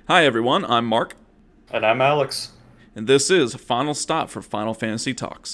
Hi everyone, I'm Mark, And I'm Alex. and this is Final Stop for Final Fantasy Talks.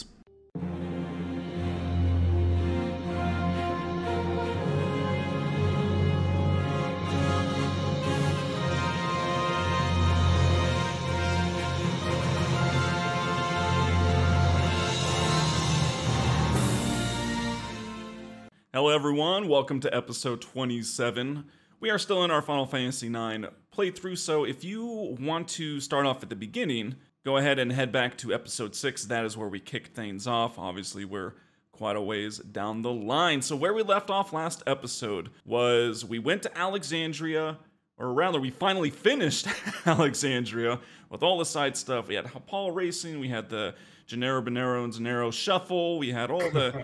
Hello everyone, welcome to episode 27. We are still in our Final Fantasy IX playthrough, so if you want to start off at the beginning, go ahead and head back to episode 6. That is where we kicked things off. Obviously, we're quite a ways down the line. So where we left off last episode was we went to Alexandria, or rather, we finally finished Alexandria with all the side stuff. We had Hapal Racing, we had the Gennaro Bonero and Zanero Shuffle, we had all the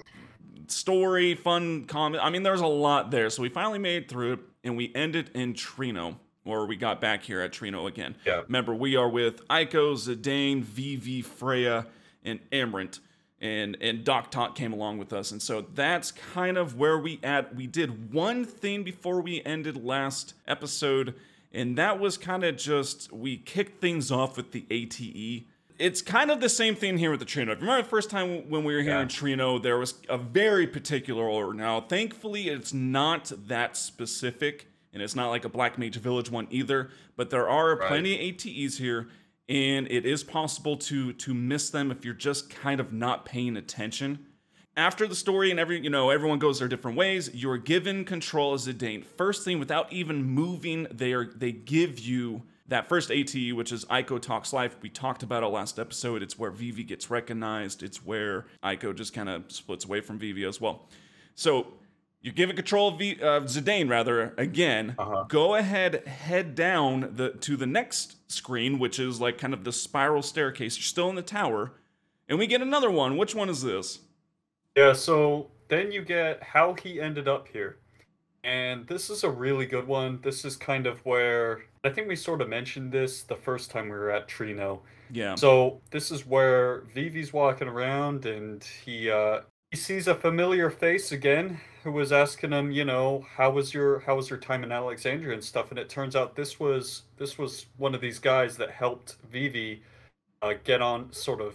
story, fun comment. I mean, there's a lot there. So we finally made it through it, and we ended in Trino, or we got back here at Trino again. Yeah. Remember, we are with Aiko, Zidane, Vivi, Freya, and Amarant, and Doc Talk came along with us, and so that's kind of where we at. We did one thing before we ended last episode, and that was kind of just we kicked things off with the ATE. It's kind of the same thing here with the Trino. Remember the first time when we were here in Trino, there was a very particular order. Now, thankfully, it's not that specific, and it's not like a Black Mage Village one either, but there are plenty of ATEs here, and it is possible to miss them if you're just kind of not paying attention. After the story and everyone goes their different ways, you're given control as Zidane. First thing, without even moving, they give you that first ATE, which is Aiko Talks Life. We talked about it last episode. It's where Vivi gets recognized. It's where Aiko just kind of splits away from Vivi as well. So you're given control of Zidane, rather, again. Go ahead, head down to the next screen, which is like kind of the spiral staircase. You're still in the tower. And we get another one. Which one is this? Yeah, so then you get how he ended up here. And this is a really good one. This is kind of where I think we sort of mentioned this the first time we were at Trino. Yeah. So this is where Vivi's walking around and he sees a familiar face again who was asking him, how was your time in Alexandria and stuff, and it turns out this was one of these guys that helped Vivi get on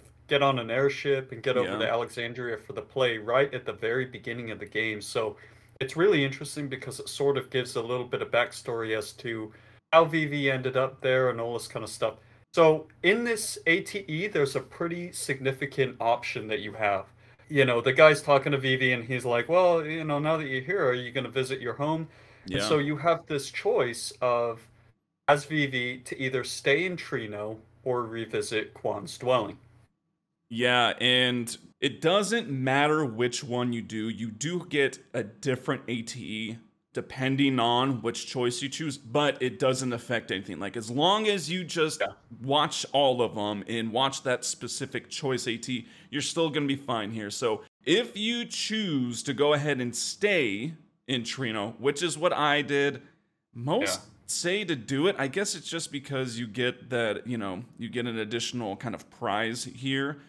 an airship and get over to Alexandria for the play right at the very beginning of the game. So it's really interesting because it sort of gives a little bit of backstory as to how Vivi ended up there and all this kind of stuff. So in this ATE, there's a pretty significant option that you have. The guy's talking to Vivi and he's like, well, now that you're here, are you going to visit your home? Yeah. And so you have this choice of, as Vivi, to either stay in Trino or revisit Quan's dwelling. Yeah, and it doesn't matter which one you do get a different ATE depending on which choice you choose, but it doesn't affect anything. Like, as long as you just watch all of them and watch that specific choice ATE, you're still going to be fine here. So if you choose to go ahead and stay in Trino, which is what I did, most say to do it. I guess it's just because you get that, you get an additional kind of prize here.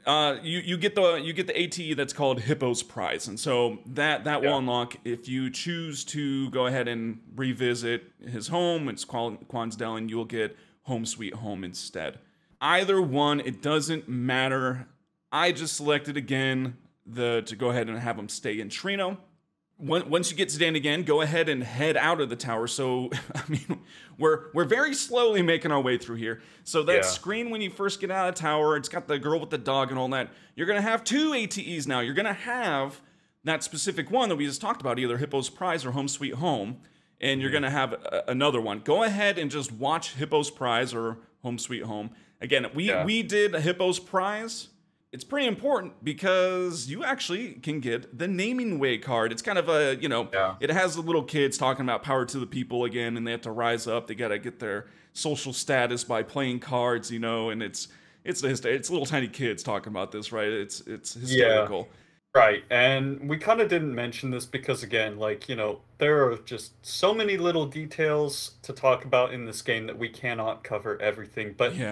You get the ATE that's called Hippo's Prize, and so that will unlock if you choose to go ahead and revisit his home. It's called Quan's Dwelling. You'll get Home Sweet Home instead. Either one, it doesn't matter. I just selected again to go ahead and have him stay in Trino. Once you get Zidane again, go ahead and head out of the tower. So, I mean, we're very slowly making our way through here. So that screen when you first get out of the tower, it's got the girl with the dog and all that. You're going to have two ATEs now. You're going to have that specific one that we just talked about, either Hippo's Prize or Home Sweet Home. And you're going to have another one. Go ahead and just watch Hippo's Prize or Home Sweet Home. Again, we did Hippo's Prize. It's pretty important because you actually can get the Naming Way card. It's kind of a, it has the little kids talking about power to the people again, and they have to rise up. They got to get their social status by playing cards, and it's little tiny kids talking about this, right? It's hysterical. Yeah, right. And we kind of didn't mention this because, again, there are just so many little details to talk about in this game that we cannot cover everything. But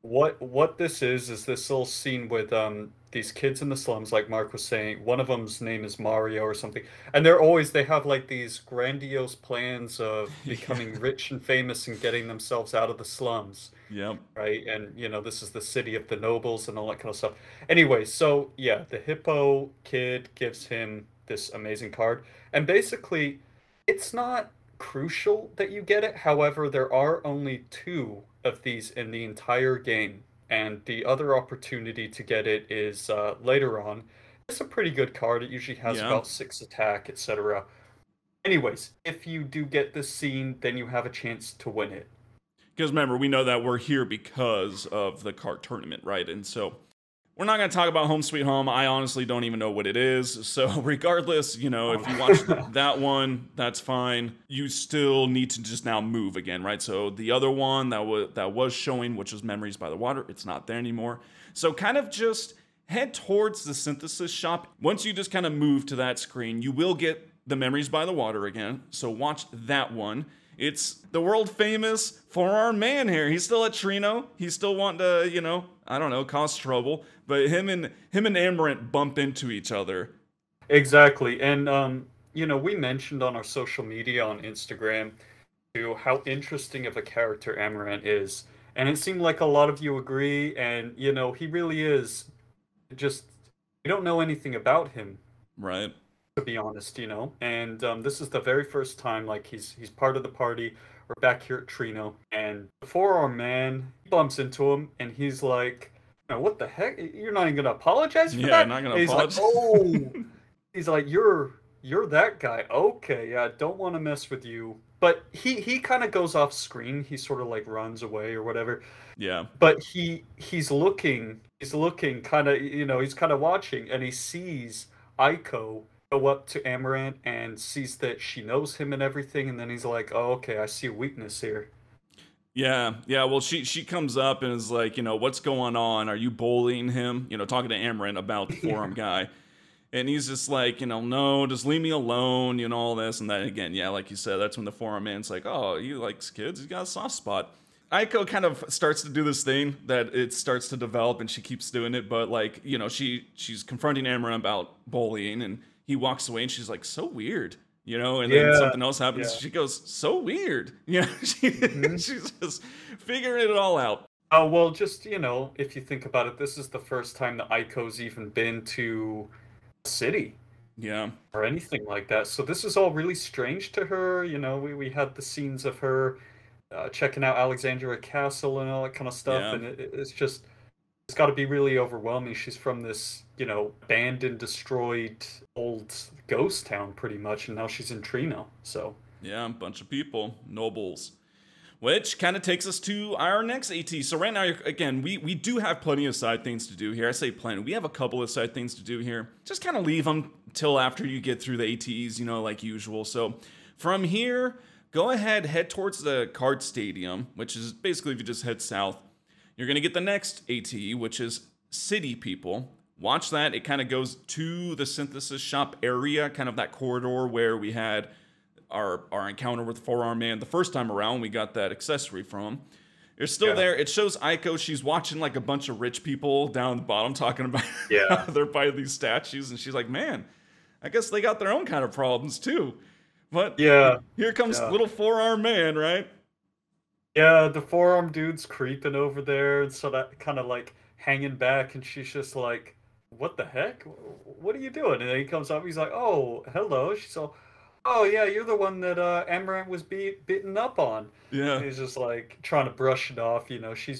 what this is this little scene with these kids in the slums, like Mark was saying. One of them's name is Mario or something, and they have like these grandiose plans of Yeah. becoming rich and famous and getting themselves out of the slums, Yep. right? And this is the city of the nobles and all that kind of stuff. Anyway, so yeah, the hippo kid gives him this amazing card, and basically, it's not crucial that you get it. However, there are only two of these in the entire game, and the other opportunity to get it is later on. It's a pretty good card. It usually has Yeah. about 6 attack, etc. Anyways, if you do get this scene, then you have a chance to win it. Because remember, we know that we're here because of the card tournament, right? And so we're not going to talk about Home Sweet Home. I honestly don't even know what it is. So, regardless, if you watch that one, that's fine. You still need to just now move again, right? So, the other one that was showing, which was Memories by the Water, it's not there anymore. So, kind of just head towards the synthesis shop. Once you just kind of move to that screen, you will get the Memories by the Water again. So, watch that one. It's the world famous four-armed man here. He's still at Trino. He's still wanting to, I don't know, cause trouble. But him and Amaranth bump into each other. Exactly. And we mentioned on our social media on Instagram to how interesting of a character Amaranth is. And it seemed like a lot of you agree, and he really is just we don't know anything about him, Right. to be honest, And this is the very first time like he's part of the party. We're back here at Trino, and before our man bumps into him, and he's like, "What the heck? You're not even gonna apologize for Yeah, that?" not gonna And he's like, apologize. "Oh." He's like, "You're that guy. Okay, yeah, don't want to mess with you." But he kind of goes off screen. He sort of like runs away or whatever. Yeah. But he's looking kind of, he's kind of watching, and he sees Aiko go up to Amaranth and sees that she knows him and everything, and then he's like, "Oh, okay, I see a weakness here." Yeah, yeah. Well, she comes up and is like, what's going on? Are you bullying him? Talking to Amaranth about the forearm guy, and he's just like, no, just leave me alone. All this and that. Again, yeah, like you said, that's when the forearm man's like, oh, he likes kids. He's got a soft spot. Aiko kind of starts to do this thing that it starts to develop, and she keeps doing it. But like, she's confronting Amaranth about bullying, and he walks away, and she's like, so weird. And then Yeah, something else happens. yeah. She goes, so weird. Hmm. She's just figuring it all out. Oh, well, just, if you think about it, this is the first time that Aiko's even been to a city Yeah, or anything like that. So this is all really strange to her. We had the scenes of her checking out Alexandria Castle and all that kind of stuff, yeah, and it's got to be really overwhelming. She's from this, abandoned, destroyed, old ghost town, pretty much, and now she's in Trino. So yeah. A bunch of people, nobles. Which kind of takes us to our next AT. So right now, again, we do have plenty of side things to do here. I say plenty. We have a couple of side things to do here. Just kind of leave them till after you get through the ATs, like usual. So from here, go ahead, head towards the card stadium, which is basically if you just head south, you're going to get the next ATE, which is City People. Watch that. It kind of goes to the synthesis shop area, kind of that corridor where we had our encounter with Forearm Man the first time around. We got that accessory from him. It's still yeah, there. It shows Aiko. She's watching like a bunch of rich people down the bottom talking about how yeah, they're by these statues, and she's like, "Man, I guess they got their own kind of problems too." But yeah, here comes yeah. little Forearm Man, right? Yeah, the forearm dude's creeping over there, and so that kind of like hanging back, and she's just like, "What the heck? What are you doing?" And then he comes up, he's like, "Oh, hello." She's all, "Oh yeah, you're the one that Amaranth was bitten up on." Yeah. And he's just like trying to brush it off,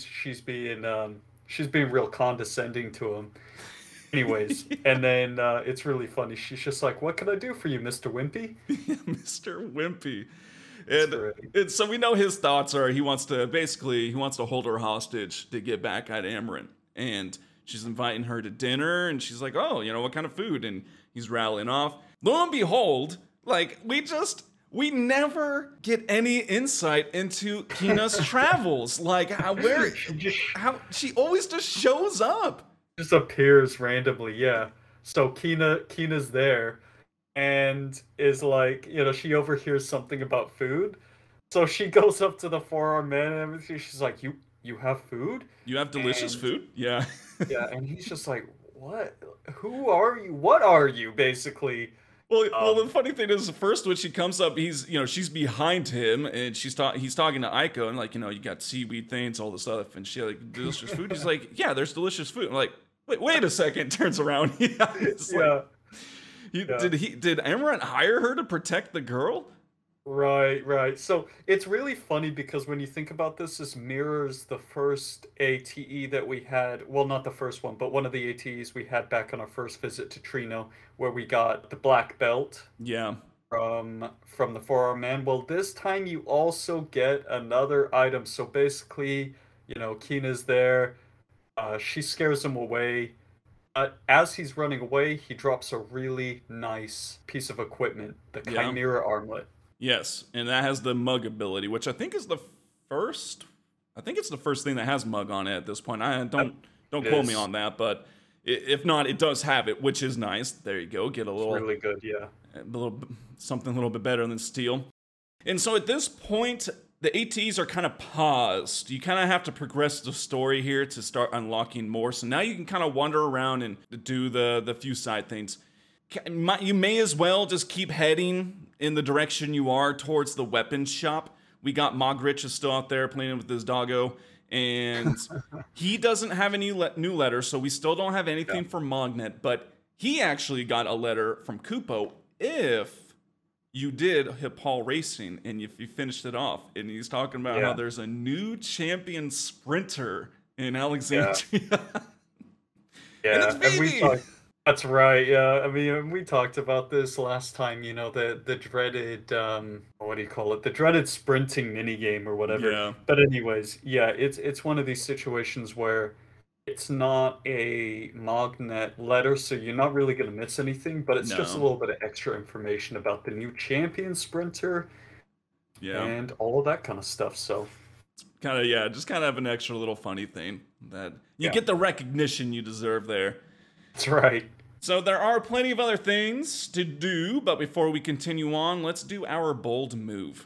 she's being real condescending to him. Anyways, and then it's really funny. She's just like, "What can I do for you, Mr. Wimpy?" Mr. Wimpy. It's And, great. and so we know his thoughts are he wants to hold her hostage to get back at Amaranth. And she's inviting her to dinner, and she's like, oh, what kind of food? And he's rattling off. Lo and behold, like we never get any insight into Kina's travels. Like She just how she always just shows up. just appears randomly, yeah. So Kina's there and is like, she overhears something about food. So she goes up to the forearm man and everything. She's like, you have food?" You have delicious And food? Yeah. yeah, and he's just like, "What? Who are you? What are you?" Basically. Well, the Um, funny thing is, first when she comes up, she's behind him, and he's talking to Aiko, and like, you got seaweed things, all this stuff, and she like delicious food. He's like, yeah, there's delicious food. I'm like, wait a second. Turns around, yeah, it's like, yeah, yeah. did Amaranth hire her to protect the girl? Right, right. So it's really funny because when you think about this, this mirrors the first ATE that we had. Well, not the first one, but one of the ATEs we had back on our first visit to Trino, where we got the black belt Yeah, from the forearm man. Well, this time you also get another item. So basically, Kina's there. She scares him away. As he's running away, he drops a really nice piece of equipment, the yeah. Chimera armlet. Yes, and that has the mug ability, which I think is the first. I think it's the first thing that has mug on it at this point. I don't It quote me is. on that, but if not, it does have it, which is nice. There you go. Get It's really good, yeah. a little something a little bit better than steel. And so at this point, the ATs are kind of paused. You kind of have to progress the story here to start unlocking more. So now you can kind of wander around and do the few side things. You may as well just keep heading in the direction you are towards the weapons shop. We got Mogrich is still out there playing with his doggo, and he doesn't have any new letters, so we still don't have anything Yeah. for Mognet, but he actually got a letter from Kupo if you did Hippal Racing and if you finished it off. And he's talking about how Yeah. there's a new champion sprinter in Yeah. Alexandria. And it's Yeah. And we Vivi! talked That's right, yeah. I mean, we talked about this last time, the dreaded what do you call it? The dreaded sprinting mini game or whatever. Yeah, But anyways, yeah, it's one of these situations where it's not a Mognet letter, so you're not really going to miss anything, but it's just a no, little bit of extra information about the new champion sprinter yeah. and all of that kind of stuff. So, Kind of, yeah, just kind of have an extra little funny thing that you yeah, get the recognition you deserve there. that's right. So there are plenty of other things to do, but before we continue on, let's do our bold move.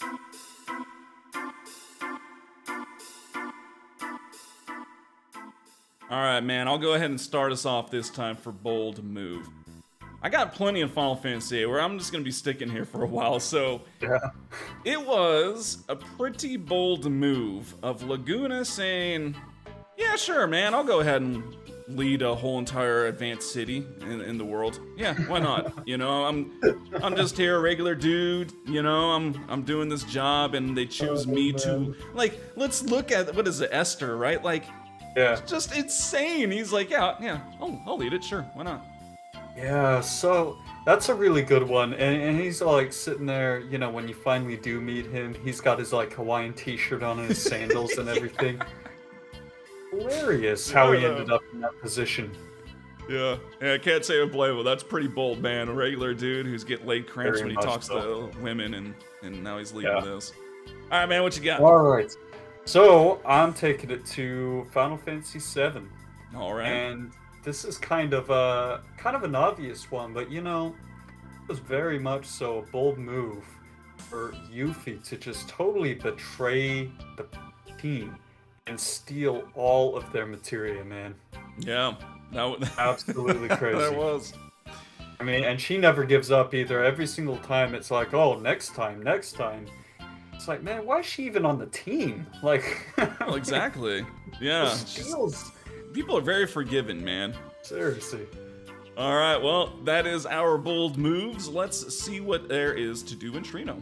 All right, man, I'll go ahead and start us off this time for bold move. I got plenty in Final Fantasy VIII where I'm just going to be sticking here for a while, so Yeah. it was a pretty bold move of Laguna saying, yeah, sure, man, I'll go ahead and lead a whole entire advanced city in the world. Yeah, why not? I'm just here, a regular dude. I'm doing this job, and they choose me to Let's look at what is it, Esther, right? Like, Yeah. just insane. He's like, yeah, I'll lead it, sure, why not? Yeah, so that's a really good one. And he's like sitting there, when you finally do meet him, he's got his like Hawaiian t-shirt on and his sandals and everything. Hilarious how he ended up in that position. Yeah, I can't say I blame him. That's pretty bold, man. A regular dude who's getting laid cramps Very when he much talks so. to women, and now he's leading Yeah. this. All right, man, what you got? All right. So I'm taking it to Final Fantasy VII. All right. And this is kind of an obvious one, but it was very much so a bold move for Yuffie to just totally betray the team and steal all of their materia, man. Yeah, Absolutely crazy. that was. I mean, and she never gives up either. Every single time it's like, oh, next time, next time. It's like, man, why is she even on the team? Like, Well, exactly. Yeah, just steals. people are very forgiving, man. Seriously. All right, well, that is our bold moves. Let's see what there is to do in Trino.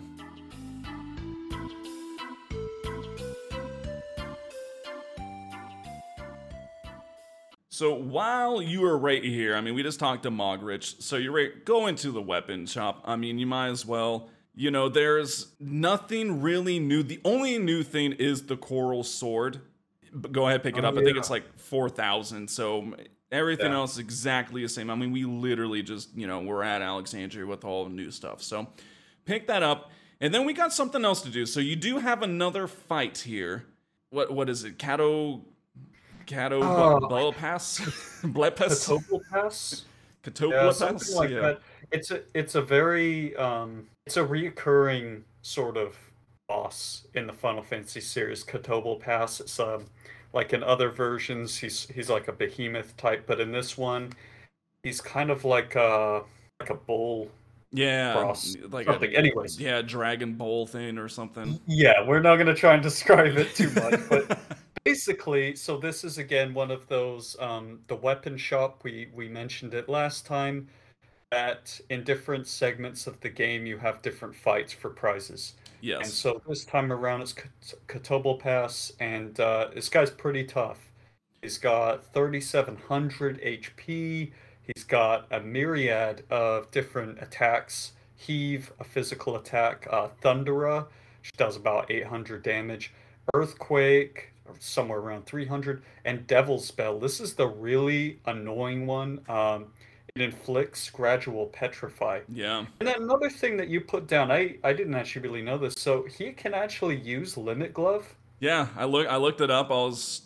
So while you are right here, I mean, we just talked to Mogrich, so you're right, go into the weapon shop. I mean, you might as well. There's nothing really new. The only new thing is the coral sword. But go ahead, pick it up. I think it's like 4,000. So everything else is exactly the same. I mean, we literally just, we're at Alexandria with all the new stuff. So pick that up. And then we got something else to do. So you do have another fight here. What is it? Blood Pass? Blood Pass? Catopal Pass? Catopal Yeah, Pass? something like that. It's a very it's a reoccurring sort of boss in the Final Fantasy series, Kotobu'l Pass. It's like in other versions, he's like a behemoth type, but in this one, he's kind of like a bull Yeah, cross like a something. Anyways, yeah, Dragon Ball thing or something. yeah, we're not gonna try and describe it too much, but basically, so this is again one of those the weapon shop we mentioned it last time that in different segments of the game you have different fights for prizes. And Yes. so this time around it's Kotobu'l Pass, and this guy's pretty tough. He's got 3,700 HP. He's got a myriad of different attacks. Heave, a physical attack. Thundera, which does about 800 damage. Earthquake, somewhere around 300. And Devil's Spell. This is the really annoying one. It inflicts gradual petrify. Yeah. And then another thing that you put down, I didn't actually really know this. So he can actually use Limit Glove. Yeah, I looked it up.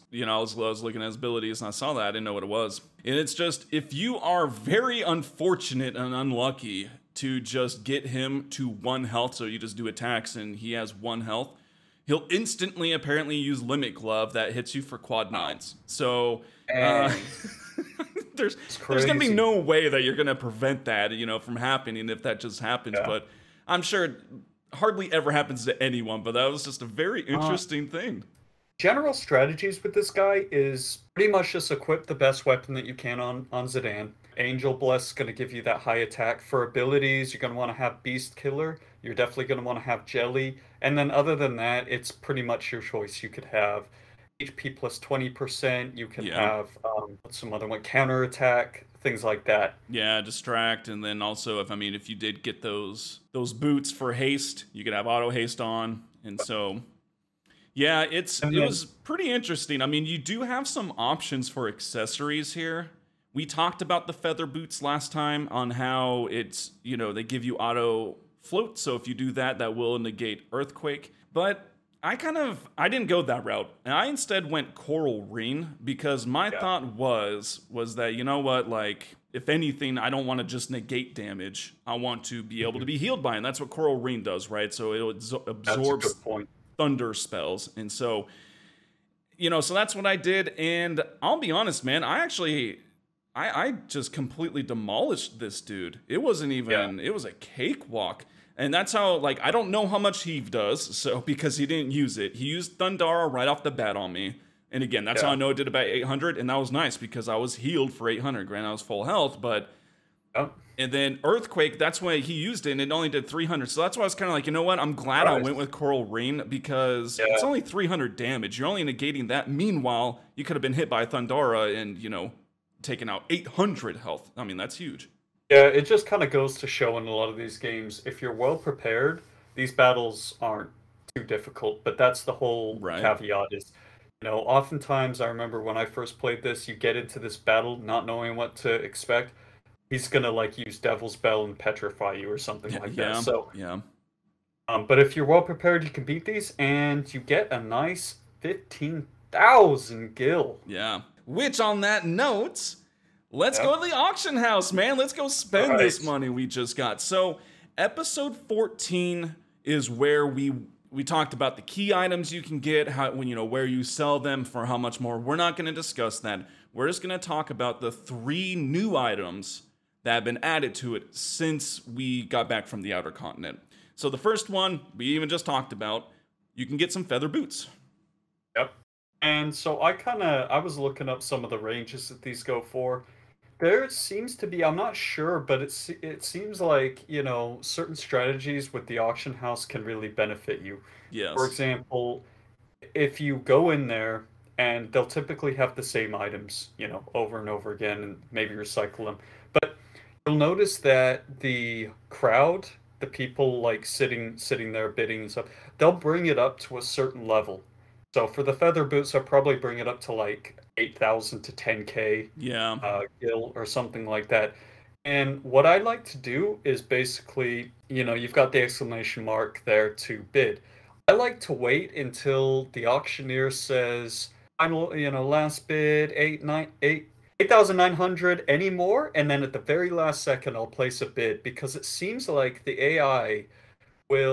I was looking at his abilities and I saw that. I didn't know what it was. And it's just if you are very unfortunate and unlucky to just get him to 1 health, so you just do attacks and he has 1 health, he'll instantly apparently use Limit Glove that hits you for quad nines. So uh, And there's it's there's gonna be crazy. no way that you're gonna prevent that, from happening if that just happens. Yeah. But I'm sure it hardly ever happens to anyone. But that was just a very Uh, interesting thing. General strategies with this guy is pretty much just equip the best weapon that you can on Zidane. Angel Bless is going to give you that high attack. For abilities, you're going to want to have Beast Killer. You're definitely going to want to have Jelly. And then other than that, it's pretty much your choice. You could have HP plus 20%. You can Yeah. have what's some other one? Counter attack, things like that. Yeah, distract, and then also if you did get those boots for haste, you could have auto haste on, and so yeah, And it then was pretty interesting. I mean, you do have some options for accessories here. We talked about the feather boots last time on how it's they give you auto float, so if you do that, that will negate earthquake. But I didn't go that route, and I instead went coral ring because my yeah, thought was that what, like, if anything, I don't want to just negate damage. I want to be able to mhm, be healed by it, and that's what coral ring does, right? So it that's a absorbs good point. thunder spells, and so so that's what I did. And I'll be honest, man, I just completely demolished this dude. It wasn't Yeah, even, it was a cakewalk. And that's how, like, I don't know how much Heave does, so because he didn't use it. He used Thundara right off the bat on me. And again, that's how I yeah, know it did about 800, and that was nice because I was healed for 800. Granted, I was full health, but. yeah. And then Earthquake, that's why he used it, and it only did 300. So that's why I was kind of like, you know what? I'm glad I went Surprised. with Coral Ring because it's Yeah. only 300 damage. You're only negating that. Meanwhile, you could have been hit by Thundara and, taken out 800 health. I mean, that's huge. Yeah, it just kind of goes to show in a lot of these games, if you're well prepared, these battles aren't too difficult. But that's the whole Right. caveat is, oftentimes I remember when I first played this, you get into this battle not knowing what to expect. He's gonna like use Devil's Bell and petrify you or something Yeah, like that. yeah, So, yeah, but if you're well prepared, you can beat these, and you get a nice 15,000 gil. yeah. Which, on that note, let's Yeah. go to the auction house, man. Let's go All spend this right. money we just got. So, episode 14 is where we talked about the key items you can get, how when where you sell them for how much more. We're not going to discuss that. We're just going to talk about the 3 new items that have been added to it since we got back from the outer continent. So the first one we even just talked about, you can get some feather boots. Yep. And so I was looking up some of the ranges that these go for. There seems to be, I'm not sure, but it seems like, certain strategies with the auction house can really benefit you. For Yes. example, if you go in there and they'll typically have the same items, over and over again and maybe recycle them. But you'll notice that the crowd, the people like sitting there bidding and stuff, they'll bring it up to a certain level. So for the feather boots, I'll probably bring it up to like 8,000 to 10K Yeah. gil or something like that. And what I like to do is basically, you've got the exclamation mark there to bid. I like to wait until the auctioneer says, final, last bid, 8,900 any more, and then at the very last second I'll place a bid because it seems like the AI will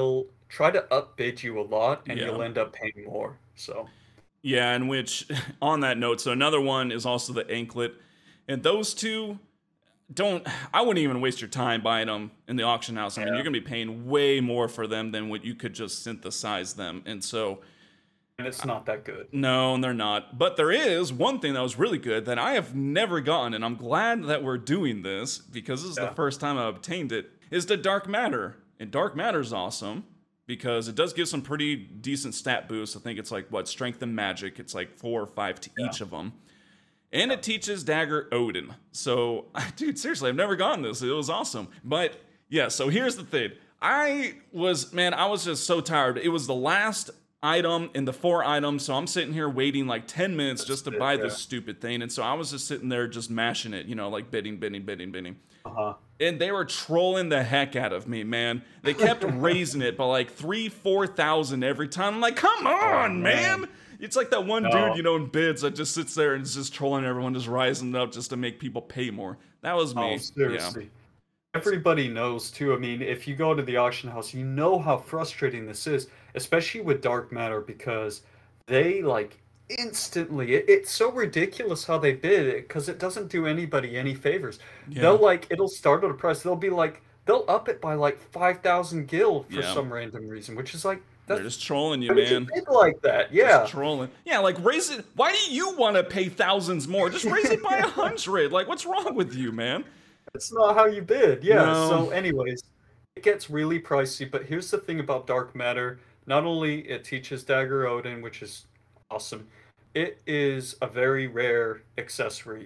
try to upbid you a lot, and Yeah. you'll end up paying more. So Yeah, and which, on that note, so another one is also the anklet. And those two don't, I wouldn't even waste your time buying them in the auction house. I mean, you're yeah, going to be paying way more for them than what you could just synthesize them. And so, and it's not that good. no, and they're not. But there is one thing that was really good that I have never gotten, and I'm glad that we're doing this because this is the Yeah. first time I obtained it, is the Dark Matter. And Dark Matter's awesome because it does give some pretty decent stat boosts. I think it's like, what, Strength and Magic. It's like 4 or 5 to Yeah. each of them. And it teaches Dagger Odin. So, dude, seriously, I've never gotten this. It was awesome. But yeah, so here's the thing. I was just so tired. It was the last item in the 4 items, so I'm sitting here waiting like 10 minutes That's just to it, buy yeah. this stupid thing. And so I was just sitting there just mashing it, like bidding, bidding, bidding, bidding. Uh-huh. And they were trolling the heck out of me, man. They kept raising it by like 3,000-4,000 every time. I'm like, come on, man. It's like that one dude, No. in bids that just sits there and is just trolling everyone, just rising it up just to make people pay more. That was Oh, me. Yeah. seriously. Everybody knows too. I mean, if you go to the auction house, you know how frustrating this is, especially with Dark Matter, because they like instantly. It's so ridiculous how they bid it because it doesn't do anybody any favors. Yeah. It'll start at a price. They'll up it by like 5,000 gil for Yeah. some random reason, which is like They're that's just trolling you, how did you man. bid like that? Just Yeah. trolling. Yeah, like raise it. Why do you want to pay thousands more? Just raise it by 100. Like, what's wrong with you, man? It's not how you bid. Yeah. No. So, anyways, it gets really pricey. But here's the thing about Dark Matter. Not only it teaches Dagger Odin, which is awesome, it is a very rare accessory.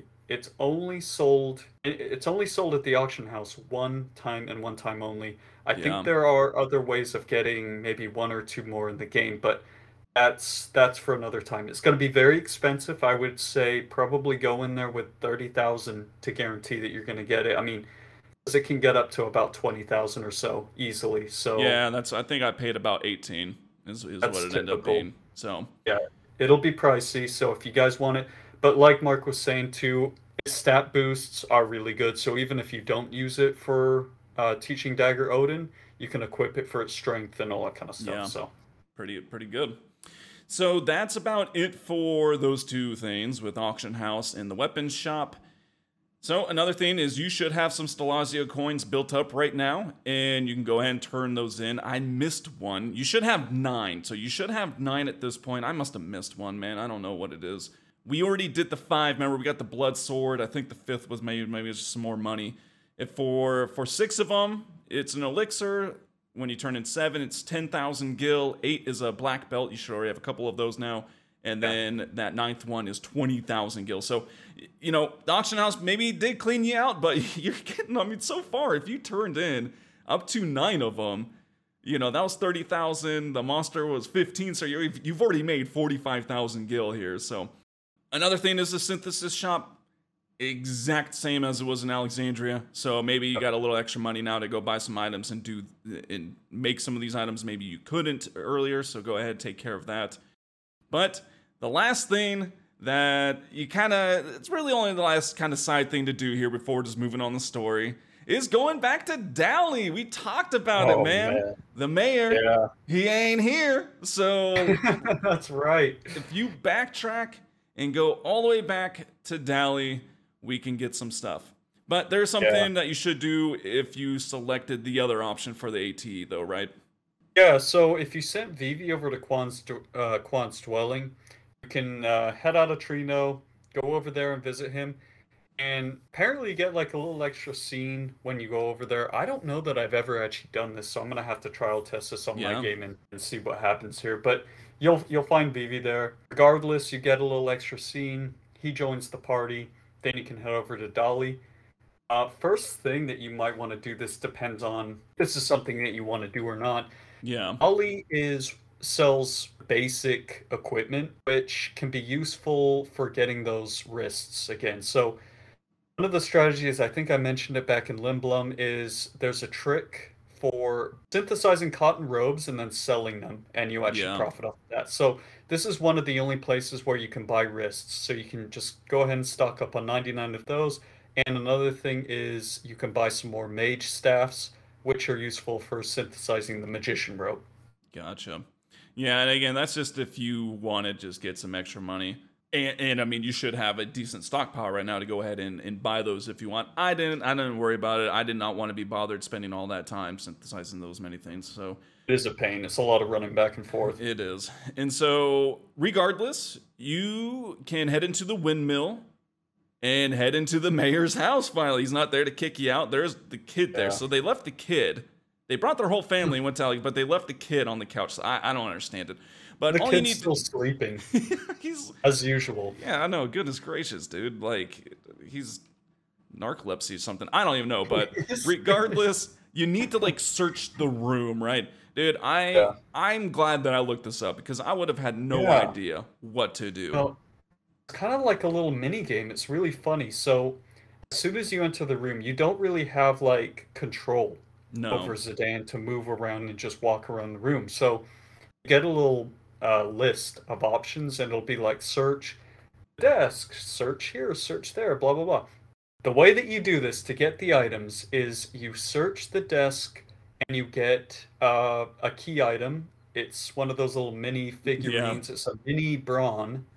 It's only sold at the auction house one time and one time only. I think Yeah. there are other ways of getting maybe one or two more in the game, but that's for another time. It's going to be very expensive. I would say probably go in there with 30,000 to guarantee that you're going to get it. I mean, 'cause it can get up to about 20,000 or so easily. So Yeah, I think I paid about 18 is what that's it ended up typical. being. So, Yeah, it'll be pricey. So if you guys want it, but like Mark was saying too, its stat boosts are really good. So even if you don't use it for teaching Dagger Odin, you can equip it for its strength and all that kind of stuff. yeah, So pretty good. So that's about it for those two things with Auction House and the weapons shop. So another thing is you should have some Stalazio coins built up right now, and you can go ahead and turn those in. I missed one. You should have 9, so you should have 9 at this point. I must have missed one, man. I don't know what it is. We already did the 5. Remember, we got the blood sword. I think the 5th was maybe just some more money. If for 6 of them, it's an elixir. When you turn in 7, it's 10,000 gil. 8 is a black belt. You should already have a couple of those now. And yeah, then that 9th one is 20,000 gil. So, the auction house maybe did clean you out, but you're getting, I mean, so far, if you turned in up to 9 of them, that was 30,000. The monster was 15. So you've already made 45,000 gil here. So another thing is the synthesis shop. Exact same as it was in Alexandria. So maybe you got a little extra money now to go buy some items and make some of these items maybe you couldn't earlier. So go ahead, take care of that. But the last thing that it's really only the last kind of side thing to do here before just moving on the story is going back to Dally. We talked about it, oh man. man, The mayor, yeah, he ain't here. So that's right. if you backtrack and go all the way back to Dally, we can get some stuff. But there's Yeah. something that you should do if you selected the other option for the ATE, though, right? Yeah, so if you sent Vivi over to Quan's dwelling, you can head out of Trino, go over there and visit him, and apparently you get like a little extra scene when you go over there. I don't know that I've ever actually done this, so I'm gonna have to trial test this on my Yeah. game and see what happens here. But you'll find Vivi there. Regardless, you get a little extra scene. He joins the party. Then you can head over to Dolly. First thing that you might want to do, this depends on this is something that you want to do or not. Yeah. Ollie sells basic equipment, which can be useful for getting those wrists again. So one of the strategies, I think I mentioned it back in Limblum, is there's a trick for synthesizing cotton robes and then selling them, and you actually Yeah. profit off of that. So this is one of the only places where you can buy wrists. So you can just go ahead and stock up on 99 of those. And another thing is you can buy some more mage staffs, which are useful for synthesizing the magician robe. Gotcha. Yeah, and again, that's just if you want to just get some extra money. And I mean, you should have a decent stockpile right now to go ahead and buy those if you want. I didn't worry about it. I did not want to be bothered spending all that time synthesizing those many things. So It is a pain. It's a lot of running back and forth. it is. And so regardless, you can head into the windmill and head into the mayor's house finally. He's not there to kick you out. There's the kid there. Yeah. So they left the kid. They brought their whole family and went to, but they left the kid on the couch. So I don't understand it. But The all you kid's need still sleeping, he's as usual. yeah, I know. Goodness gracious, dude. Like he's narcolepsy or something. I don't even know. But regardless, you need to like search the room, right? Dude, Yeah. I'm glad that I looked this up because I would have had no Yeah. idea what to do. Well, it's kind of like a little mini game. It's really funny. So, as soon as you enter the room, you don't really have like control over No. Zidane to move around and just walk around the room. So, you get a little list of options, and it'll be like search desk, search here, search there, blah blah blah. The way that you do this to get the items is you search the desk and you get a key item. It's one of those little mini figurines. It's a mini Brawn.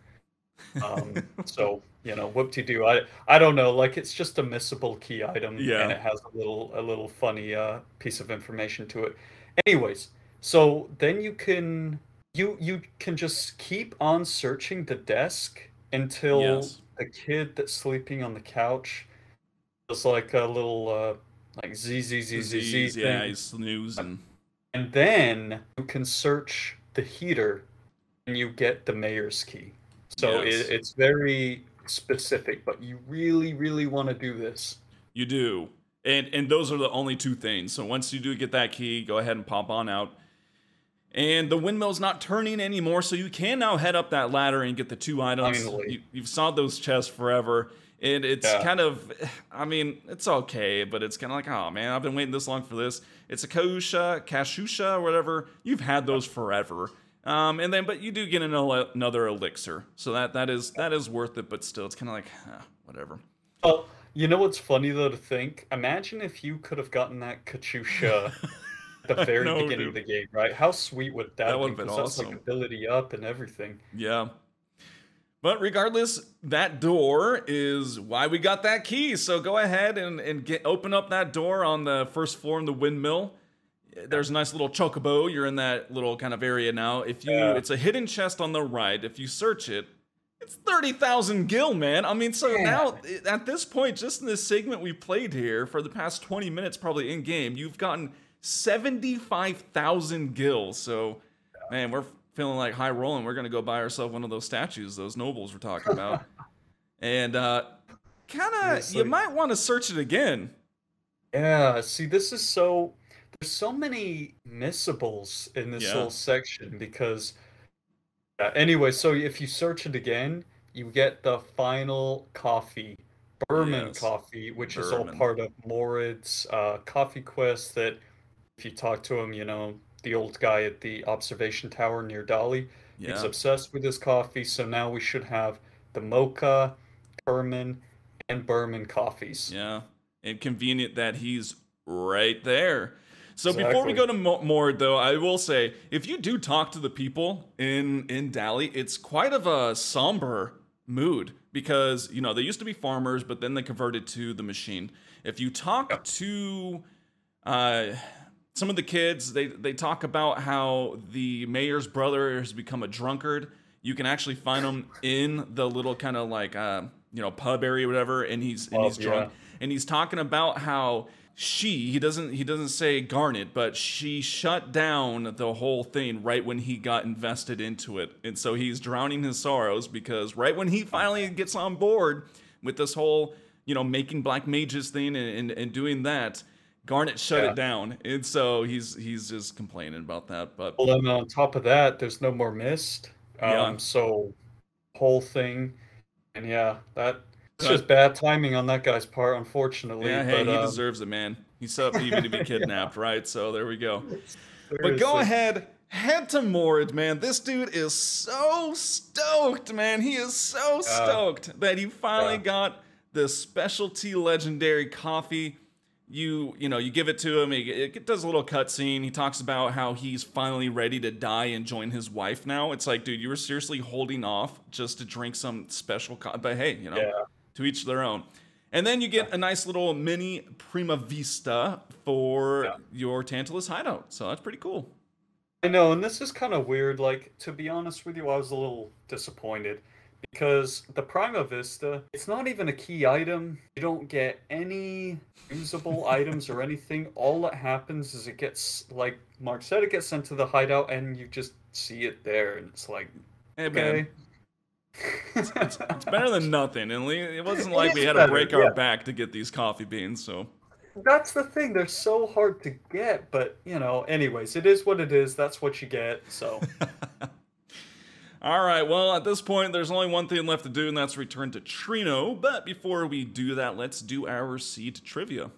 So whoop-de-doo. I don't know. Like it's just a missable key item, Yeah. and it has a little funny piece of information to it. Anyways, so then you can just keep on searching the desk until Yes. the kid that's sleeping on the couch does like a little like Disease, thing, yeah, he's snoozing. and then you can search the heater and you get the mayor's key. So Yes. it's very specific, but you really, really want to do this. You do. And those are the only two things. So once you do get that key, go ahead and pop on out. And the windmill's not turning anymore, so you can now head up that ladder and get the two items. Finally. You've sought those chests forever. And it's Yeah. kind of, I mean, it's okay, but it's kind of like, oh man, I've been waiting this long for this. It's a Kashusha, or whatever. You've had those forever. And then, but you do get another elixir, so that is worth it. But still, it's kind of like, whatever. Oh, you know what's funny though to think? Imagine if you could have gotten that Katusha at the very know, beginning of dude. the game, right? How sweet would that, That be? would've been 'Cause that's like awesome. ability up and everything. Yeah. But regardless, that door is why we got that key. So go ahead and open up that door on the first floor in the windmill. There's a nice little chocobo. You're in that little kind of area now. Yeah. It's a hidden chest on the right. If you search it, it's 30,000 gil, man. I mean, so Yeah. now at this point, just in this segment we played here for the past 20 minutes, probably in game, you've gotten 75,000 gil. So, man, we're feeling like high rolling. We're gonna go buy ourselves one of those statues, those nobles we're talking about, and kind of Honestly. you might want to search it again. Yeah, see, there's so many missables in this Yeah. whole section because anyway, so if you search it again, you get the final coffee, Berman Yes. coffee, which is all Berman. part of Morid's coffee quest that if you talk to him, the old guy at the observation tower near Dali, he's Yeah, obsessed with his coffee, so now we should have the Mocha, Berman, and Berman coffees. yeah, and convenient that he's right there. So before we go Exactly. to Mord, though, I will say if you do talk to the people in Dali, it's quite of a somber mood because they used to be farmers, but then they converted to the machine. If you talk to some of the kids, they talk about how the mayor's brother has become a drunkard. You can actually find him in the little kind of like pub area, or whatever, and he's Pub, drunk, yeah. and he's talking about how he doesn't say Garnet, but she shut down the whole thing right when he got invested into it, and so he's drowning his sorrows because right when he finally gets on board with this whole making black mages thing and doing that, Garnet shut Yeah. it down, and so he's just complaining about that. But Well, then on top of that, there's no more mist. Yeah. So whole thing, and yeah, it's But- just bad timing on that guy's part, unfortunately. yeah, hey, but, he deserves it, man. He's set up even to be kidnapped, right? So there we go. But go seriously. ahead, head to Morid, man. This dude is so stoked, man. He is so stoked that he finally Yeah. got the specialty legendary coffee. you give it to him. It does a little cutscene. He talks about how he's finally ready to die and join his wife now. It's like, dude, you were seriously holding off just to drink some special. But hey, Yeah. to each their own. And then you get a nice little mini Prima Vista for your Tantalus hideout. So that's pretty cool. I know, and this is kind of weird. Like, to be honest with you, I was a little disappointed because the Prima Vista, it's not even a key item. You don't get any usable items or anything. All that happens is it gets, like Mark said, it gets sent to the hideout, and you just see it there, and it's like, Hey, okay. man. It's better than nothing. And it wasn't like we had to better, break our back to get these coffee beans. So That's the thing. They're so hard to get, but anyways, it is what it is. That's what you get. So, all right. Well, at this point, there's only one thing left to do, and that's return to Trino. But before we do that, let's do our seed trivia.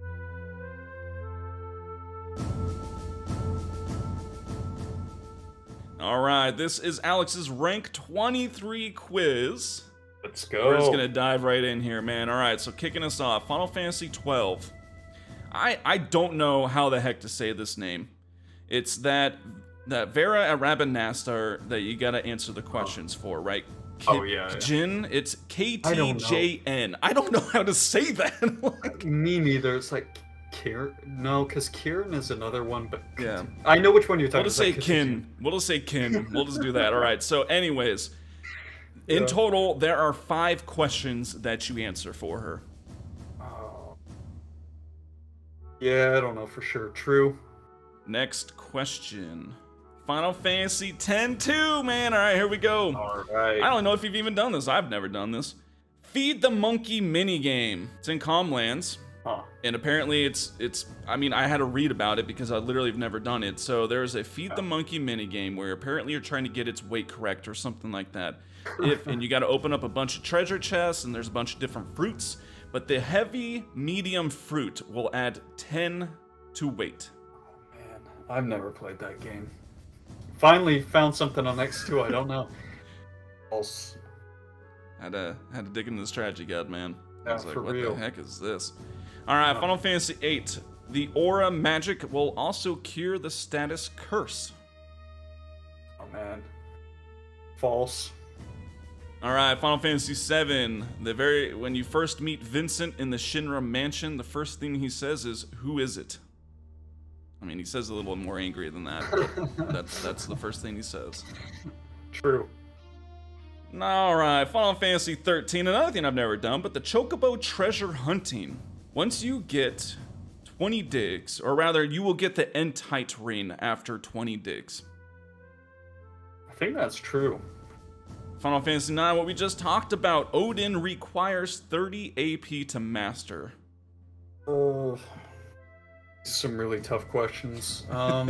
All right, this is Alex's rank 23 quiz. let's go. We're just gonna dive right in here, man. All right, so kicking us off, Final Fantasy 12. I don't know how the heck to say this name. It's that Vera at Rabanastar that you gotta answer the questions for, right? Jin, it's KTJN. I don't know how to say that. Like, Me neither. It's like Kieran. No, because Kieran is another one, but yeah. I know which one you're talking We'll just say Kin. We'll just say Kin. We'll just do that. All right. So, anyways, in total, there are 5 questions that you answer for her. Oh. Yeah, I don't know for sure. True. Next question. Final Fantasy X-2, man. All right, here we go. All right. I don't know if you've even done this. I've never done this. Feed the Monkey minigame. It's in Comlands. Huh. And apparently I mean, I had to read about it because I literally have never done it. So there's a Feed the Monkey minigame where apparently you're trying to get its weight correct or something like that. And you got to open up a bunch of treasure chests, and there's a bunch of different fruits. But the heavy medium fruit will add 10 to weight. Man, I've never played that game. Finally found something on X2. I don't know. False. Had to dig into the strategy guide, man. I was like, for what real. the heck is this? All right, Final Fantasy VIII. The aura magic will also cure the status curse. Oh man. False. All right, Final Fantasy VII. When you first meet Vincent in the Shinra mansion, the first thing he says is, "Who is it?" I mean, he says a little more angry than that, but that's the first thing he says. True. All right, Final Fantasy XIII. Another thing I've never done, but the Chocobo treasure hunting. Once you get 20 digs, or rather, you will get the Entite ring after 20 digs. I think that's true. Final Fantasy IX, what we just talked about. Odin requires 30 AP to master. Some really tough questions.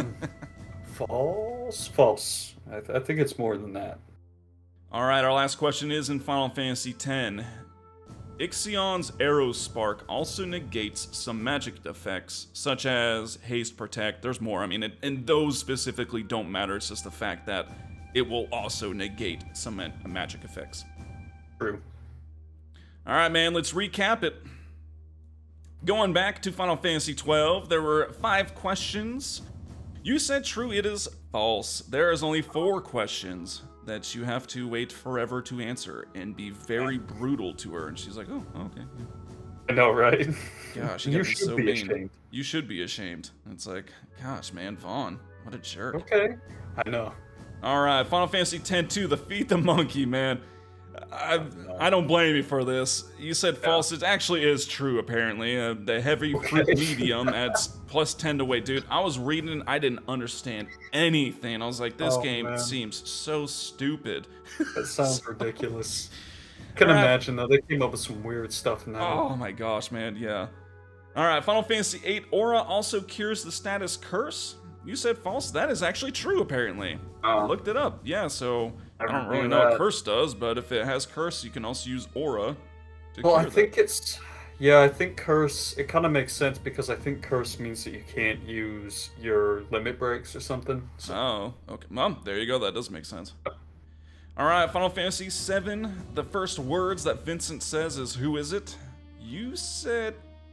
False? False. I think it's more than that. All right, our last question is in Final Fantasy X. Ixion's Arrow Spark also negates some magic effects, such as Haste, Protect. There's more. I mean, and those specifically don't matter. It's just the fact that it will also negate some magic effects. True. All right, man, let's recap it. Going back to Final Fantasy XII, there were 5 questions. You said true, it is false. There is only 4 questions that you have to wait forever to answer and be very brutal to her. And she's like, oh, okay. I know, right? Gosh, you should so be ashamed. You should be ashamed. It's like, gosh, man, Vaughn, what a jerk. Okay. I know. All right, Final Fantasy X-2, the Feed the Monkey, man. I don't blame you for this. You said false. It actually is true, apparently. The heavy fruit medium adds plus 10 to weight. Dude, I was reading, I didn't understand anything. I was like, this game seems so stupid. That sounds ridiculous. I can imagine, though. They came up with some weird stuff in that. Oh my gosh, man, yeah. All right, Final Fantasy VIII, Aura also cures the status curse. You said false. That is actually true, apparently. I looked it up. Yeah, so I don't really know what curse does, but if it has curse, you can also use aura to cure I think it's... Yeah, I think curse... It kind of makes sense because I think curse means that you can't use your limit breaks or something. So. Oh, okay. Well, there you go. That does make sense. All right, Final Fantasy VII. The first words that Vincent says is, who is it? You said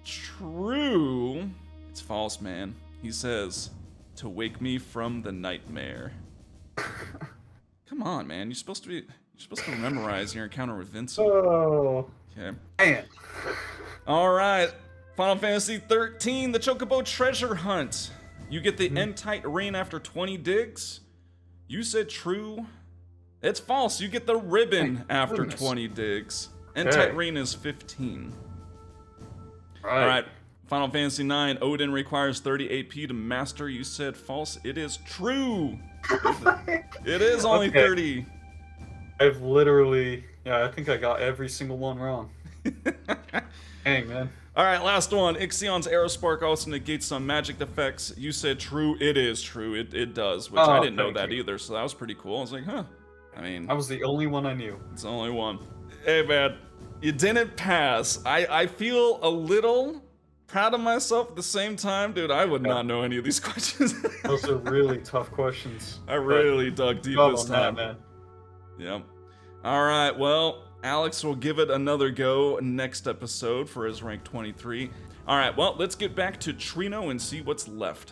true. It's false, man. He says, to wake me from the nightmare. Come on, man. You're supposed to memorize your encounter with Vincent. Oh. Okay. Man. All right. Final Fantasy 13, the Chocobo Treasure Hunt. You get the N-Tite Ring after 20 digs. You said true. It's false. You get the ribbon after 20 digs. N-Tite Ring is 15. All right. Final Fantasy 9, Odin requires 30 AP to master. You said false. It is true. It is only 30. I've literally, I think I got every single one wrong. Dang, man. All right, last one. Ixion's Aerospark also negates some magic effects. You said true. It is true. It does, which I didn't know that either, so that was pretty cool. I was like, huh. I mean... I was the only one I knew. It's the only one. Hey, man. You didn't pass. I feel a little proud of myself at the same time. Dude, I would not know any of these questions. Those are really tough questions. I really dug deep this time. Man. Yep. All right, well... Alex will give it another go next episode for his rank 23. All right, well, let's get back to Trino and see what's left.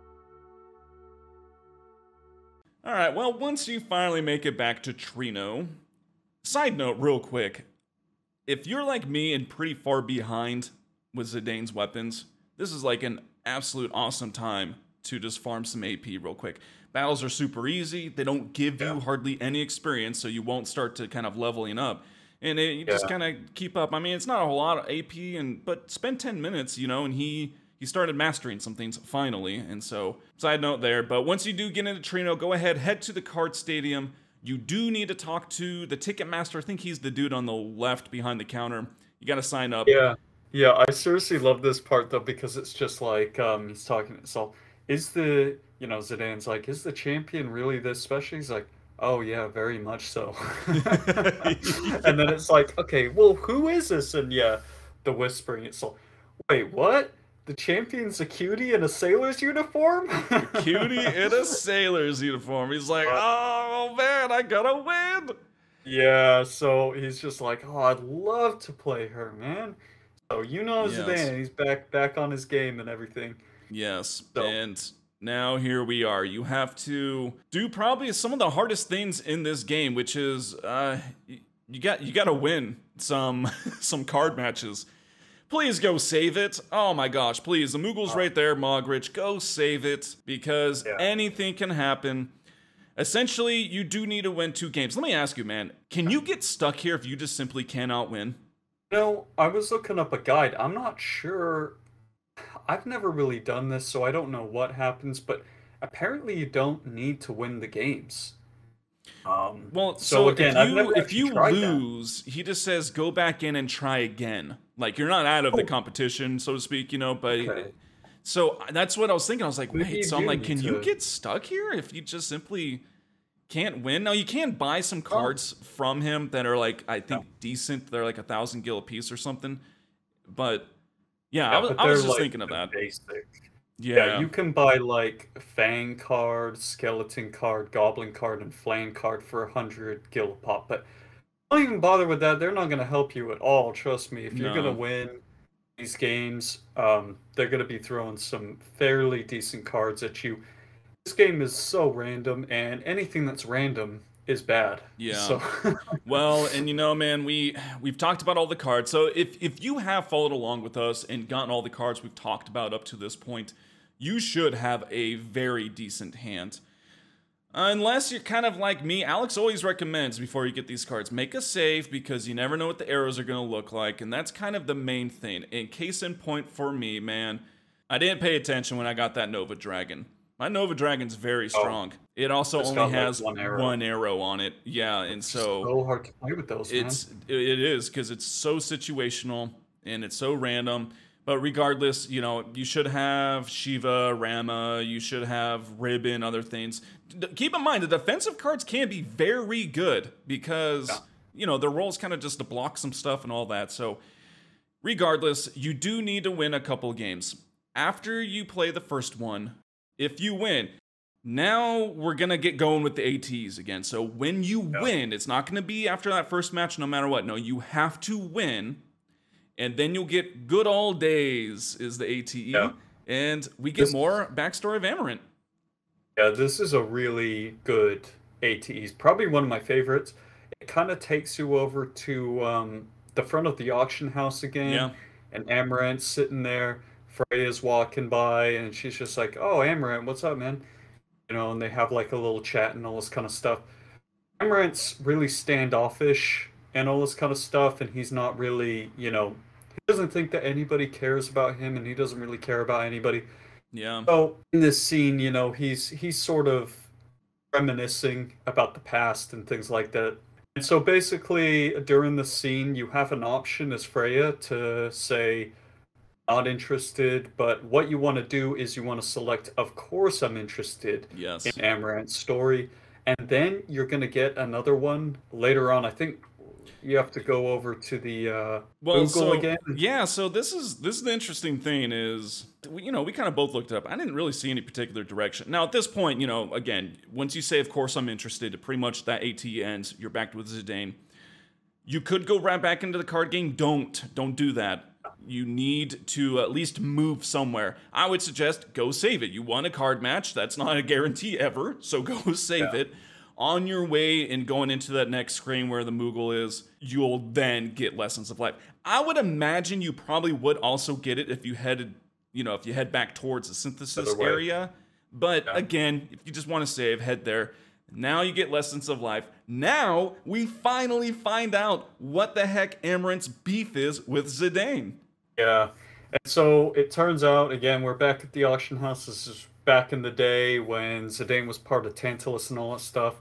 All right, well, once you finally make it back to Trino, side note real quick, if you're like me and pretty far behind with Zidane's weapons, this is like an absolute awesome time to just farm some AP real quick. Battles are super easy. They don't give you hardly any experience, so you won't start to kind of leveling up. And you just kind of keep up. I mean, it's not a whole lot of AP, but spend 10 minutes, you know, and he started mastering some things finally. And so, side note there. But once you do get into Trino, go ahead, head to the card stadium. You do need to talk to the ticket master. I think he's the dude on the left behind the counter. You got to sign up. Yeah, I seriously love this part, though, because it's just like, he's talking to Saul. Zidane's like, is the champion really this special? He's like, oh yeah, very much so. And then it's like, okay, well, who is this? And the whispering, it's like, wait, what? The champion's a cutie in a sailor's uniform? Cutie in a sailor's uniform. He's like, oh man, I gotta win. Yeah, so he's just like, oh, I'd love to play her, man. So Zidane, he's back on his game and everything. Yes, and now here we are. You have to do probably some of the hardest things in this game, which is you got to win some card matches. Please go save it. Oh my gosh, please. The Moogle's right there, Mogridge. Go save it, because anything can happen. Essentially, you do need to win 2 games. Let me ask you, man, can you get stuck here if you just simply cannot win? No, I was looking up a guide. I'm not sure. I've never really done this, so I don't know what happens, but apparently you don't need to win the games. Well, so again, if you lose, he just says go back in and try again. Like, you're not out of the competition, so to speak, you know, but so that's what I was thinking. I was like, wait, so I'm like, can you get stuck here if you just simply can't win? Now, you can buy some cards from him that are like, I think decent. They're like 1,000 gil a piece or something, but I was just thinking of that. Basic. Yeah, you can buy like Fang card, Skeleton card, Goblin card, and Flame card for 100 gil pop, but don't even bother with that. They're not going to help you at all. Trust me. If you're going to win these games, they're going to be throwing some fairly decent cards at you. This game is so random, and anything that's random is bad. Yeah. So. Well, and you know, man, we've talked about all the cards. So if you have followed along with us and gotten all the cards we've talked about up to this point, you should have a very decent hand. Unless you're kind of like me, Alex always recommends before you get these cards, make a save, because you never know what the arrows are going to look like, and that's kind of the main thing. In case in point for me, man, I didn't pay attention when I got that Nova Dragon. My Nova Dragon's very strong. It also only has one arrow on it. Yeah, and so hard to play with those, man. It is, because it's so situational and it's so random. But regardless, you know, you should have Shiva, Rama, you should have Ribbon, other things. Keep in mind, the defensive cards can be very good because, you know, their role's kind of just to block some stuff and all that. So regardless, you do need to win a couple games. After you play the first one, if you win, now we're going to get going with the ATs again. So when you win, it's not going to be after that first match no matter what. No, you have to win. And then you'll get Good Old Days is the Yeah. ATE, and we get This more backstory of Amarant. Yeah, this is a really good ATE. Probably one of my favorites. It kind of takes you over to the front of the auction house again, Yeah, and Amaranth's sitting there. Freya's walking by, and she's just like, "Oh, Amaranth, what's up, man?" And they have like a little chat and all this kind of stuff. Amaranth's really standoffish and all this kind of stuff, and he's not really, he doesn't think that anybody cares about him, and he doesn't really care about anybody. yeah, So in this scene, he's sort of reminiscing about the past and things like that. And so basically, during the scene, you have an option as Freya to say, not interested, but what you want to do is you want to select, of course, I'm interested in yes. Amaranth's story. And then you're going to get another one later on. I think you have to go over to the Well, Google so again. yeah, so this is the interesting thing is we kind of both looked it up. I didn't really see any particular direction. Now at this point, again, once you say of course I'm interested, pretty much that AT ends. You're back with Zidane. You could go right back into the card game. Don't do that. You need to at least move somewhere. I would suggest go save it. You won a card match. That's not a guarantee ever. So go save Yeah. it. On your way and going into that next screen where the Moogle is, you'll then get Lessons of Life. I would imagine you probably would also get it if you head back towards the synthesis Other way. area. But Yeah. again, if you just want to save, head there. Now you get Lessons of Life. Now we finally find out what the heck Amaranth's beef is with Zidane. Yeah. And so it turns out, again, we're back at the auction house. This is back in the day when Zidane was part of Tantalus and all that stuff.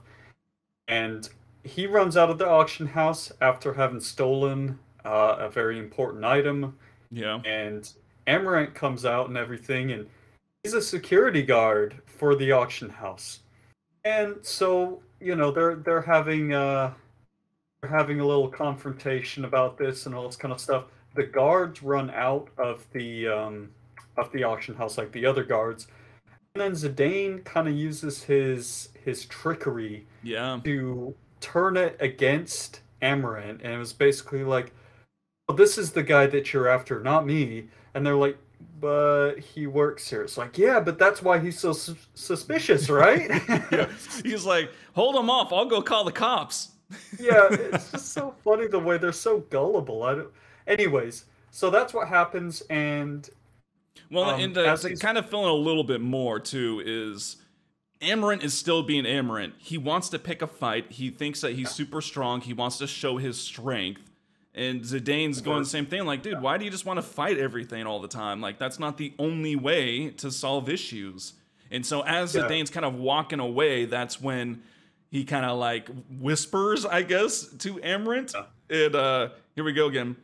And he runs out of the auction house after having stolen a very important item. Yeah. And Amaranth comes out and everything, and he's a security guard for the auction house. And so, they're having a little confrontation about this and all this kind of stuff. The guards run out of the auction house like the other guards, and then Zidane kind of uses his trickery Yeah. to turn it against Amaranth, and it was basically like, "Well, this is the guy that you're after, not me." And they're like, "But he works here." It's like, "Yeah, but that's why he's so suspicious, right?" Yeah. He's like, hold him off. I'll go call the cops. Yeah, it's just so funny the way they're so gullible. Anyways, so that's what happens, and Well, and as to he's kind of fill in a little bit more too is Amaranth is still being Amaranth. He wants to pick a fight. He thinks that he's super strong. He wants to show his strength. And Zidane's going the same thing. Like, dude, why do you just want to fight everything all the time? Like, that's not the only way to solve issues. And so as Yeah. Zidane's kind of walking away, that's when he kind of like whispers, I guess, to Amaranth. And here we go again.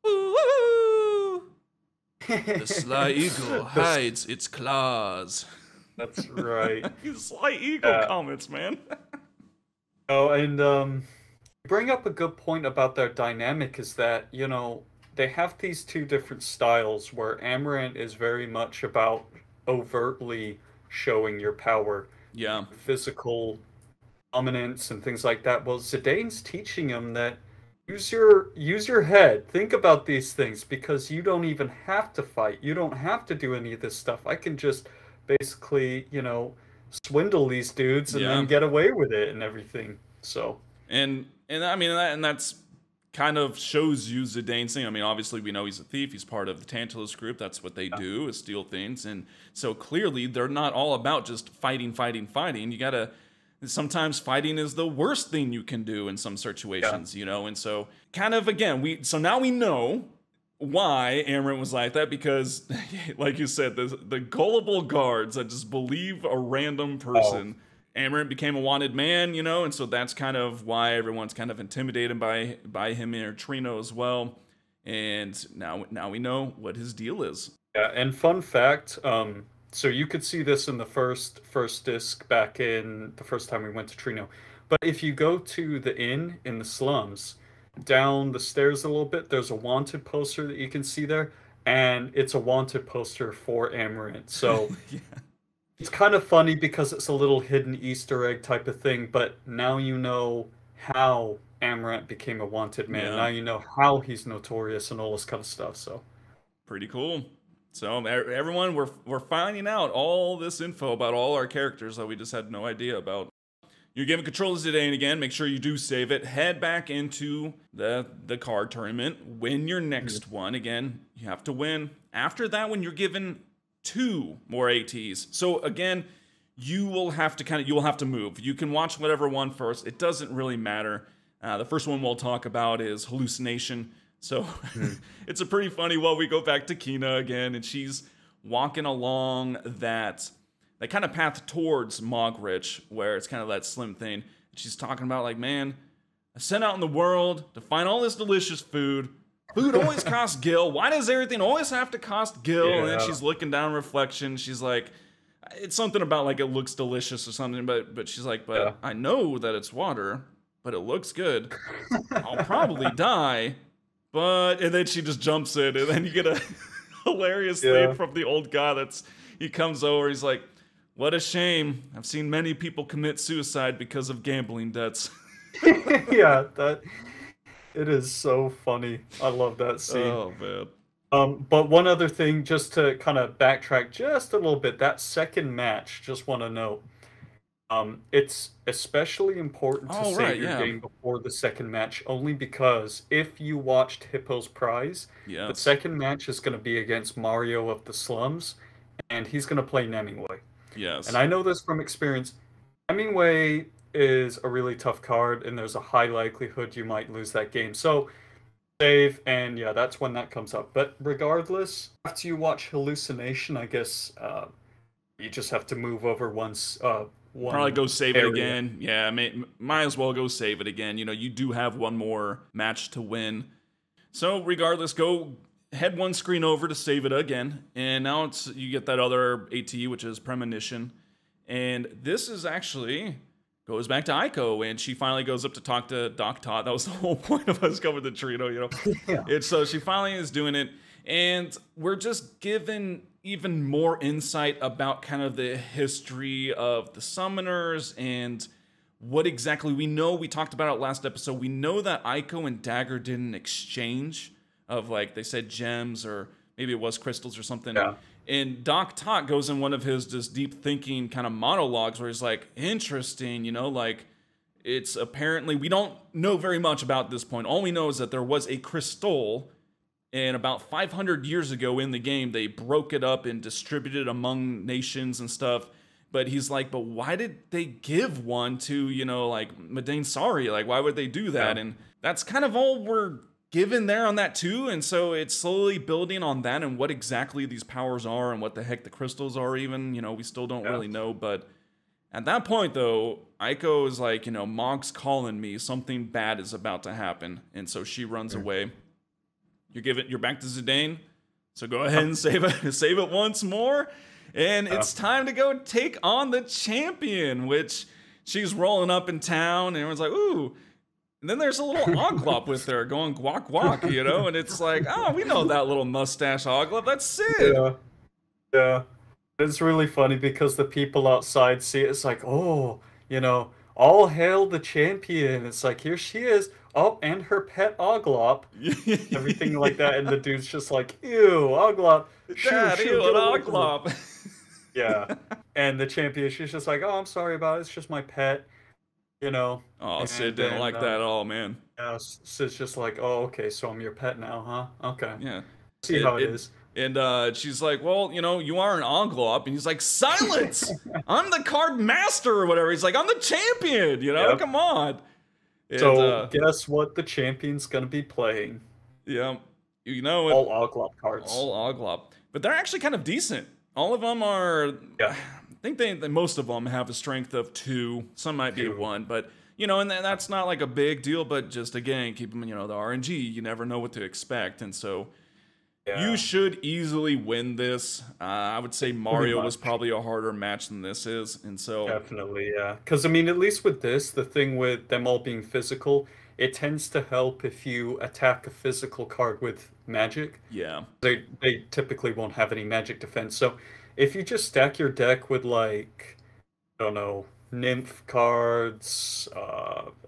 Woo! The sly eagle hides its claws. That's right. Sly eagle Yeah. comments, man. Oh, and you bring up a good point about their dynamic is that, they have these two different styles where Amaranth is very much about overtly showing your power, Yeah, physical dominance and things like that. Well, Zidane's teaching him that use your head. Think about these things because you don't even have to fight. You don't have to do any of this stuff. I can just basically, swindle these dudes and Yeah. then get away with it and everything. So, and I mean that's kind of shows you Zidane's thing. I mean, obviously we know he's a thief. He's part of the Tantalus group. That's what they do is steal things. And so clearly they're not all about just fighting. You gotta. Sometimes fighting is the worst thing you can do in some situations, And so kind of again so now we know why Amaranth was like that because, like you said, the gullible guards that just believe a random person. Amaranth became a wanted man, and so that's kind of why everyone's kind of intimidated by him and Trino as well. And now we know what his deal is. yeah, and fun fact, so you could see this in the first disc back in the first time we went to Trino. But if you go to the inn in the slums, down the stairs a little bit, there's a wanted poster that you can see there, and it's a wanted poster for Amaranth. So Yeah. it's kind of funny because it's a little hidden Easter egg type of thing, but now you know how Amaranth became a wanted man. Yeah. Now you know how he's notorious and all this kind of stuff. So Pretty cool. So everyone, we're finding out all this info about all our characters that we just had no idea about. You're given controllers today, and again, make sure you do save it. Head back into the card tournament. Win your next one. Again, you have to win. After that one, you're given 2 more ATs. So again, you will have to move. You can watch whatever one first. It doesn't really matter. The first one we'll talk about is Hallucination. So it's a pretty funny one. We go back to Kina again, and she's walking along that kind of path towards Mogridge, where it's kind of that slim thing. She's talking about like, man, I sent out in the world to find all this delicious food. Food always costs Gil. Why does everything always have to cost Gil? Yeah. And then she's looking down Reflection. She's like, it's something about like it looks delicious or something, but she's like, but Yeah. I know that it's water, but it looks good. I'll probably die. And then she just jumps in, and then you get a hilarious thing from the old guy he comes over, he's like, what a shame. I've seen many people commit suicide because of gambling debts. Yeah, it is so funny. I love that scene. Oh, man. But one other thing, just to kind of backtrack just a little bit, that second match, just want to note, it's especially important to save your game before the second match, only because if you watched Hippo's Prize, the second match is going to be against Mario of the Slums, and he's going to play Hemingway. Yes. And I know this from experience. Hemingway is a really tough card, and there's a high likelihood you might lose that game. So save, and yeah, that's when that comes up. But regardless, after you watch Hallucination, I guess you just have to move over once. Probably go save it again. Yeah, might as well go save it again. You know, you do have one more match to win. So regardless, go head one screen over to save it again. And now you get that other ATE, which is Premonition. And this is actually goes back to Aiko, and she finally goes up to talk to Doc Todd. That was the whole point of us going to Trino, you know. Yeah. And so she finally is doing it. And we're just given even more insight about kind of the history of the summoners and what exactly we know. We talked about it last episode. We know that Aiko and Dagger did an exchange of, like, they said gems, or maybe it was crystals or something. Yeah. And Doc Tock goes in one of his just deep thinking kind of monologues where he's like, interesting, you know, like, it's apparently, we don't know very much about this point. All we know is that there was a crystal, and about 500 years ago in the game, they broke it up and distributed it among nations and stuff. But he's like, but why did they give one to, you know, like, Madain Sari? Like, why would they do that? Yeah. And that's kind of all we're given there on that too. And so it's slowly building on that and what exactly these powers are and what the heck the crystals are even. You know, we still don't really know. But at that point, though, Aiko is like, you know, Mog's calling me. Something bad is about to happen. And so she runs away. You're back to Zidane, so go ahead and save it once more, and it's time to go take on the champion, which she's rolling up in town, and everyone's like, ooh, and then there's a little Oglop with her going guac guac, you know, and it's like, oh, we know that little mustache Oglop, that's Sid. Yeah, it's really funny because the people outside see it, it's like, oh, you know, all hail the champion, it's like, here she is. Oh, and her pet Oglop, everything like that, and the dude's just like, ew, Oglop, Dad, ew, an Oglop. Yeah, and the champion, she's just like, oh, I'm sorry about it, it's just my pet, you know. Oh, Sid didn't like that at all, man. Yeah, Sid's just like, oh, okay, so I'm your pet now, huh? Okay. Yeah. See how it is. And she's like, well, you know, you are an Oglop. And he's like, silence! I'm the card master or whatever. He's like, I'm the champion, you know? Yep. Come on. And, so guess what the champion's gonna be playing? Yeah, you know it. All Oglop cards. All Oglop, but they're actually kind of decent. All of them are. Yeah. I think most of them have a strength of 2. Some might be 1, but you know, and that's not like a big deal. But just again, keep them. You know, the RNG. You never know what to expect, and so. Yeah. You should easily win this. I would say Mario was probably a harder match than this is, and so definitely, yeah. Because I mean, at least with this, the thing with them all being physical, it tends to help if you attack a physical card with magic. Yeah, they typically won't have any magic defense. So if you just stack your deck with, like, I don't know, nymph cards,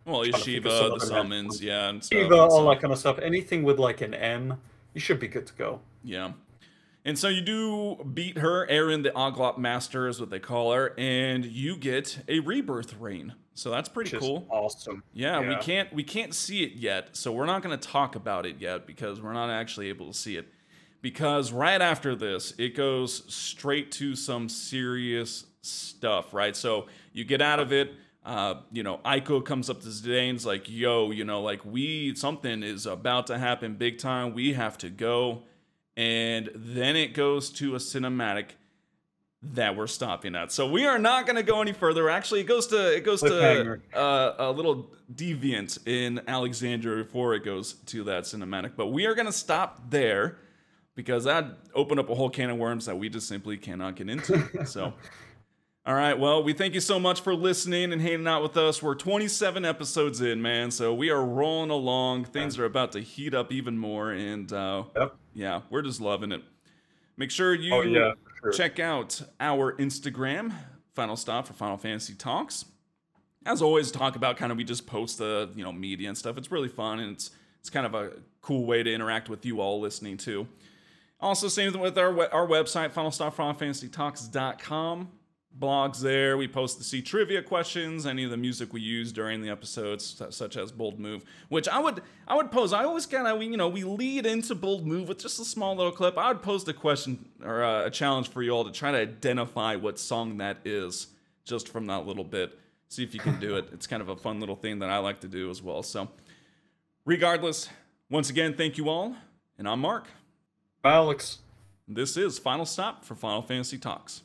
Well, Trying to think of some Yeshiva, the other summons, magic yeah, and ones. stuff. Shiva, And all so, that kind of stuff. Anything with like an M, you should be good to go. yeah. And so you do beat her, Erin the Oglop Master is what they call her, and you get a rebirth ring. So that's pretty Which is cool. awesome. Yeah, Yeah. we can't see it yet, so we're not going to talk about it yet because we're not actually able to see it. Because right after this, it goes straight to some serious stuff, right? So you get out of it. Aiko comes up to Zidane's like, "Yo, like something is about to happen big time. We have to go." And then it goes to a cinematic that we're stopping at. So we are not going to go any further. Actually, it goes to Cliffhanger. a little deviant in Alexandria before it goes to that cinematic. But we are going to stop there because that opened up a whole can of worms that we just simply cannot get into. So, all right. Well, we thank you so much for listening and hanging out with us. We're 27 episodes in, man. So we are rolling along. Things are about to heat up even more. And Yep. yeah, we're just loving it. Make sure you Oh yeah, for sure. check out our Instagram, Final Stop for Final Fantasy Talks. As always, talk about we just post the media and stuff. It's really fun and it's kind of a cool way to interact with you all listening too. Also, same with our website, finalstopfinalfantasytalks.com. Blogs there. We post the C trivia questions, any of the music we use during the episodes, such as Bold Move, which I would pose. I always we lead into Bold Move with just a small little clip. I would post a question or a challenge for you all to try to identify what song that is just from that little bit. See if you can do it. It's kind of a fun little thing that I like to do as well. So, regardless, once again, thank you all, and I'm Mark. Alex. This is Final Stop for Final Fantasy Talks.